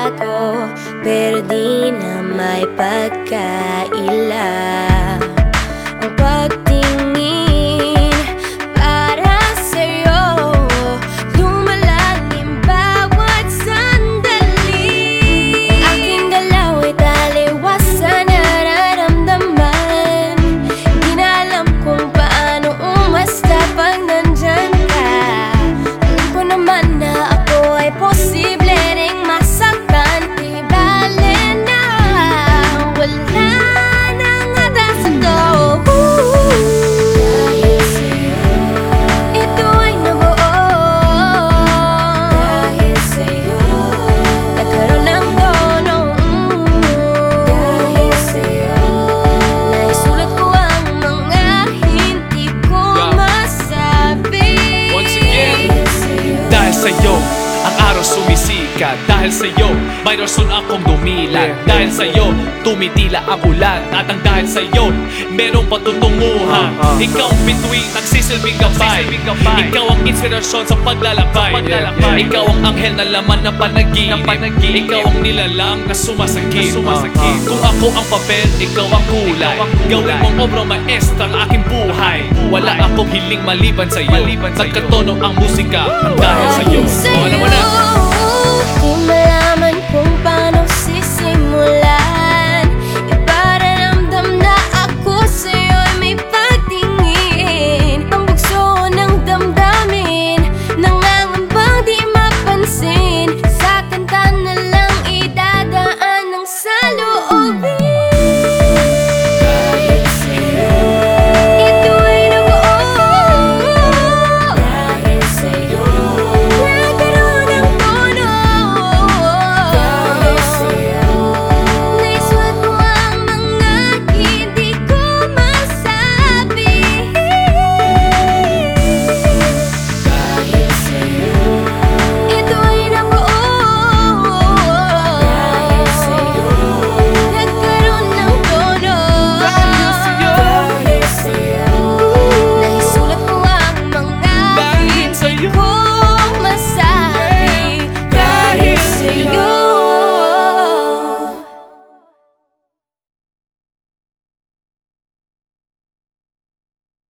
bago, pero di na may pagkaila. Ang pagtingin para sa'yo, lumalangin bawat sandali. Ang aking galaw ay taliwas sa nararamdaman. Di na alam kung paano umasta pag nandyan ka. Alam ko naman na ako ay posible ring masaktan. Di bale na wala nang atas ito. Dahil sa'yo, ito ay nabuo. Dahil sa'yo, nagkaroon ng tono. Dahil sa'yo, naisulat ko ang mga hindi ko masabi. Once again, Dahil sa'yo, dahil sa'yo, ang araw sumisikat. Dahil sa'yo, may rason akong dumilat. Dahil sa'yo, tumitila ang ulan. At ang dahil sa'yo, merong patutunguhan. Ikaw ang bituin, nagsisilbing gabay. Ikaw ang inspirasyon sa paglalakbay. Ikaw ang anghel na laman ng panaginip. Ikaw ang nilalang na sumasakit. Kung ako ang papel, ikaw ang kulay. Gawin mong obra maestra ang aking buhay. Wala akong hiling maliban sa'yo. Nagkatono ang musika ng dahil sa'yo. dahil O, alam mo na. sa'yo, di